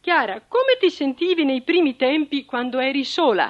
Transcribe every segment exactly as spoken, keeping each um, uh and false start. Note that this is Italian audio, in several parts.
Chiara, come ti sentivi nei primi tempi quando eri sola?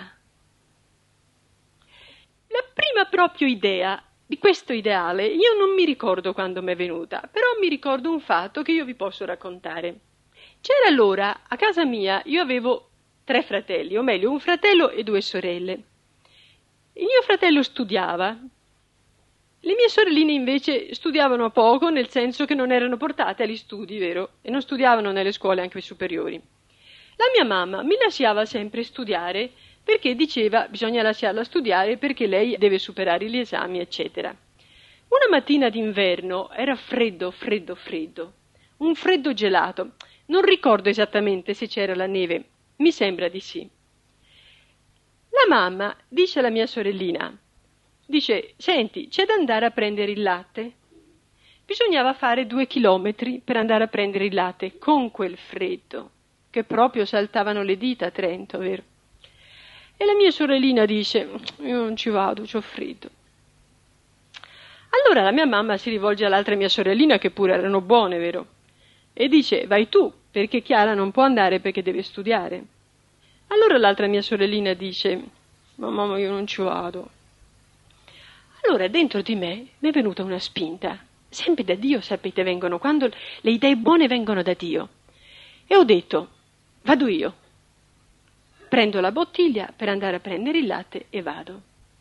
La prima proprio idea di questo ideale io non mi ricordo quando mi è venuta, però mi ricordo un fatto che io vi posso raccontare. C'era allora, a casa mia, io avevo tre fratelli, o meglio, un fratello e due sorelle. Il mio fratello studiava. Le mie sorelline invece studiavano poco, nel senso che non erano portate agli studi, vero? E non studiavano nelle scuole anche superiori. La mia mamma mi lasciava sempre studiare perché diceva bisogna lasciarla studiare perché lei deve superare gli esami, eccetera. Una mattina d'inverno era freddo, freddo, freddo. Un freddo gelato. Non ricordo esattamente se c'era la neve. Mi sembra di sì. La mamma dice alla mia sorellina, dice, senti, c'è da andare a prendere il latte? Bisognava fare due chilometri per andare a prendere il latte con quel freddo, che proprio saltavano le dita a Trento, vero? E la mia sorellina dice, io non ci vado, c'ho freddo. Allora la mia mamma si rivolge all'altra mia sorellina, che pure erano buone, vero? E dice, vai tu, perché Chiara non può andare perché deve studiare. Allora l'altra mia sorellina dice, ma mamma io non ci vado. Allora dentro di me mi è venuta una spinta, sempre da Dio, sapete, vengono, quando le idee buone vengono da Dio. E ho detto, vado io, prendo la bottiglia per andare a prendere il latte e vado.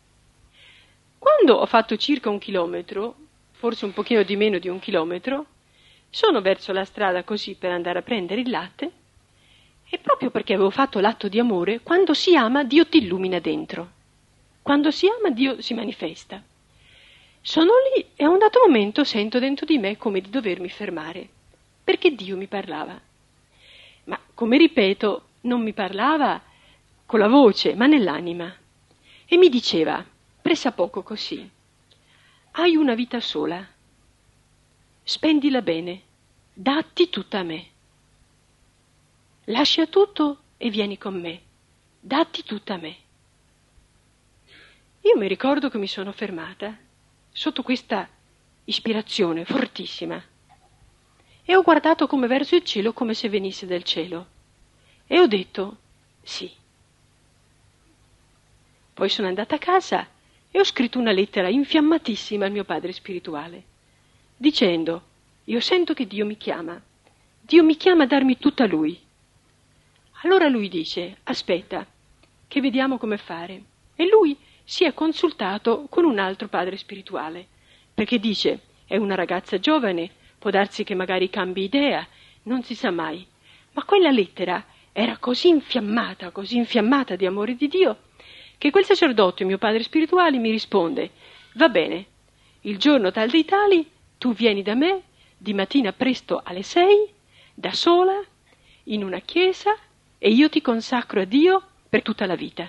Quando ho fatto circa un chilometro, forse un pochino di meno di un chilometro, sono verso la strada così per andare a prendere il latte, e proprio perché avevo fatto l'atto di amore, quando si ama Dio ti illumina dentro. Quando si ama Dio si manifesta. Sono lì e a un dato momento sento dentro di me come di dovermi fermare, perché Dio mi parlava. Ma, come ripeto, non mi parlava con la voce, ma nell'anima. E mi diceva, pressappoco così, hai una vita sola, spendila bene, datti tutta a me. Lascia tutto e vieni con me, datti tutta a me. Io mi ricordo che mi sono fermata sotto questa ispirazione fortissima e ho guardato come verso il cielo, come se venisse dal cielo, e ho detto sì. Poi sono andata a casa e ho scritto una lettera infiammatissima al mio padre spirituale, dicendo, io sento che Dio mi chiama, Dio mi chiama a darmi tutta a Lui. Allora lui dice, aspetta, che vediamo come fare. E lui si è consultato con un altro padre spirituale, perché dice, è una ragazza giovane, può darsi che magari cambi idea, non si sa mai. Ma quella lettera era così infiammata, così infiammata di amore di Dio, che quel sacerdote, mio padre spirituale, mi risponde, va bene, il giorno tal dei tali, tu vieni da me, di mattina presto alle sei, da sola, in una chiesa, e io ti consacro a Dio per tutta la vita.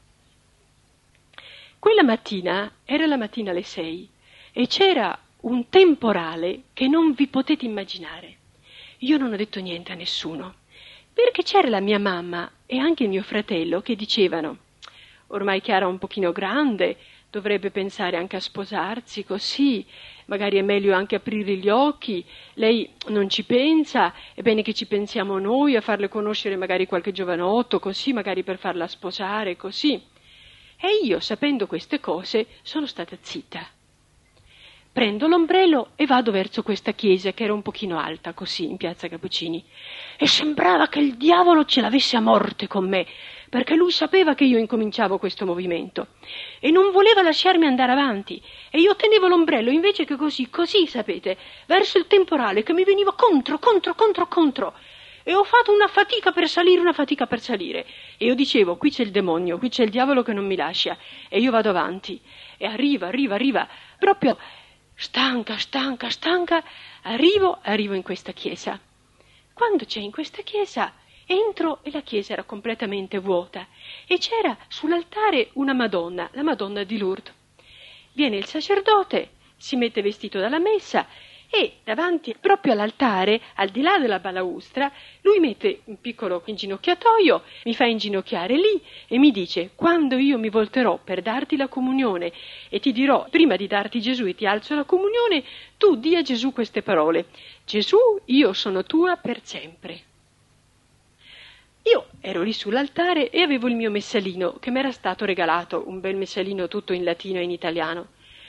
Quella mattina, era la mattina alle sei, e c'era un temporale che non vi potete immaginare. Io non ho detto niente a nessuno, perché c'era la mia mamma e anche il mio fratello che dicevano, ormai Chiara è un pochino grande, dovrebbe pensare anche a sposarsi così, magari è meglio anche aprire gli occhi, lei non ci pensa, è bene che ci pensiamo noi a farle conoscere magari qualche giovanotto, così magari per farla sposare, così. E io, sapendo queste cose, sono stata zitta. Prendo l'ombrello e vado verso questa chiesa che era un pochino alta, così, in piazza Cappuccini, e sembrava che il diavolo ce l'avesse a morte con me, perché lui sapeva che io incominciavo questo movimento e non voleva lasciarmi andare avanti, e io tenevo l'ombrello invece che così, così, sapete, verso il temporale che mi veniva contro, contro, contro, contro, e ho fatto una fatica per salire, una fatica per salire, e io dicevo, qui c'è il demonio, qui c'è il diavolo che non mi lascia, e io vado avanti, e arriva, arriva, arriva, proprio stanca, stanca, stanca, arrivo, arrivo in questa chiesa. Quando c'è in questa chiesa, entro e la chiesa era completamente vuota e c'era sull'altare una Madonna, la Madonna di Lourdes. Viene il sacerdote, si mette vestito dalla messa e davanti proprio all'altare, al di là della balaustra, lui mette un piccolo inginocchiatoio, mi fa inginocchiare lì e mi dice, quando io mi volterò per darti la comunione e ti dirò, prima di darti Gesù e ti alzo la comunione, tu di a Gesù queste parole, Gesù, io sono tua per sempre. ero lì sull'altare e avevo il mio messalino che mi era stato regalato, un bel messalino tutto in latino e in italiano.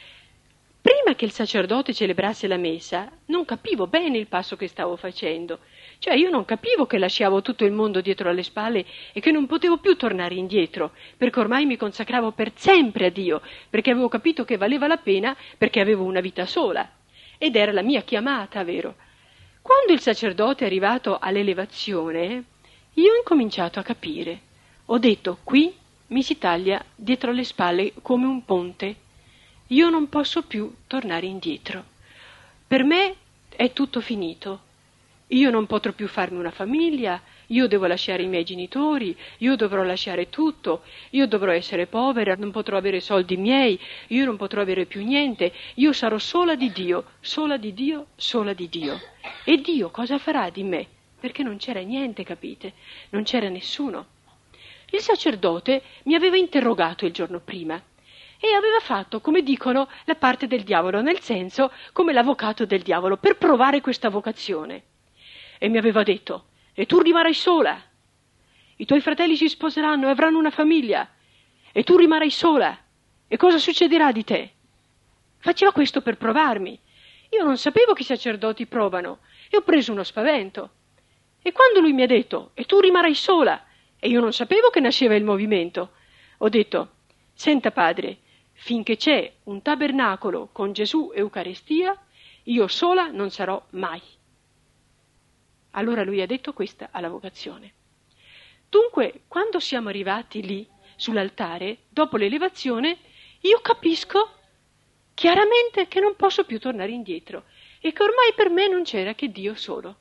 Prima che il sacerdote celebrasse la messa, non capivo bene il passo che stavo facendo. Cioè io non capivo che lasciavo tutto il mondo dietro alle spalle e che non potevo più tornare indietro, perché ormai mi consacravo per sempre a Dio, perché avevo capito che valeva la pena, perché avevo una vita sola. Ed era la mia chiamata, vero? Quando il sacerdote è arrivato all'elevazione, io ho incominciato a capire. Ho detto, qui mi si taglia dietro le spalle come un ponte. Io non posso più tornare indietro. Per me è tutto finito. Io non potrò più farmi una famiglia, io devo lasciare i miei genitori, io dovrò lasciare tutto, io dovrò essere povera, non potrò avere soldi miei, io non potrò avere più niente, io sarò sola di Dio, sola di Dio, sola di Dio. E Dio cosa farà di me? Perché non c'era niente, capite? Non c'era nessuno. Il sacerdote mi aveva interrogato il giorno prima e aveva fatto, come dicono, la parte del diavolo, nel senso come l'avvocato del diavolo, per provare questa vocazione. E mi aveva detto, e tu rimarrai sola, i tuoi fratelli si sposeranno e avranno una famiglia, e tu rimarrai sola, e cosa succederà di te? Faceva questo per provarmi. Io non sapevo che i sacerdoti provano, e ho preso uno spavento. E quando lui mi ha detto, e tu rimarrai sola, e io non sapevo che nasceva il movimento, ho detto, senta padre, finché c'è un tabernacolo con Gesù e Eucaristia, io sola non sarò mai. Allora lui ha detto questa alla vocazione. Dunque, quando siamo arrivati lì, sull'altare, dopo l'elevazione, io capisco chiaramente che non posso più tornare indietro e che ormai per me non c'era che Dio solo.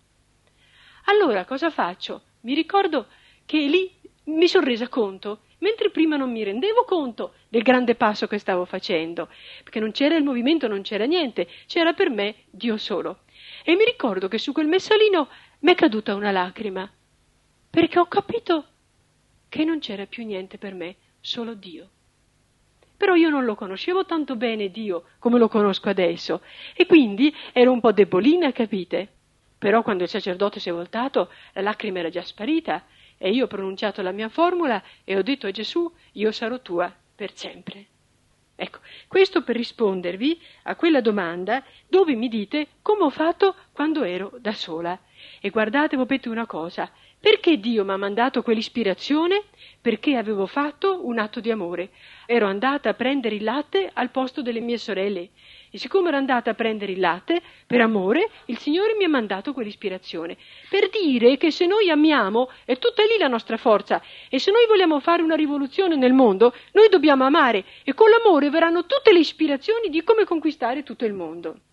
Allora cosa faccio? Mi ricordo che lì mi sono resa conto, mentre prima non mi rendevo conto del grande passo che stavo facendo, perché non c'era il movimento, non c'era niente, c'era per me Dio solo. E mi ricordo che su quel messalino mi è caduta una lacrima, perché ho capito che non c'era più niente per me, solo Dio. Però io non lo conoscevo tanto bene Dio come lo conosco adesso, e quindi ero un po' debolina, capite? Però quando il sacerdote si è voltato, la lacrima era già sparita, e io ho pronunciato la mia formula e ho detto a Gesù, io sarò tua per sempre. Ecco, questo per rispondervi a quella domanda dove mi dite come ho fatto quando ero da sola. E guardate, sapete una cosa, perché Dio mi ha mandato quell'ispirazione? Perché avevo fatto un atto di amore. Ero andata a prendere il latte al posto delle mie sorelle. E siccome ero andata a prendere il latte, per amore, il Signore mi ha mandato quell'ispirazione. Per dire che se noi amiamo, è tutta lì la nostra forza. E se noi vogliamo fare una rivoluzione nel mondo, noi dobbiamo amare. E con l'amore verranno tutte le ispirazioni di come conquistare tutto il mondo.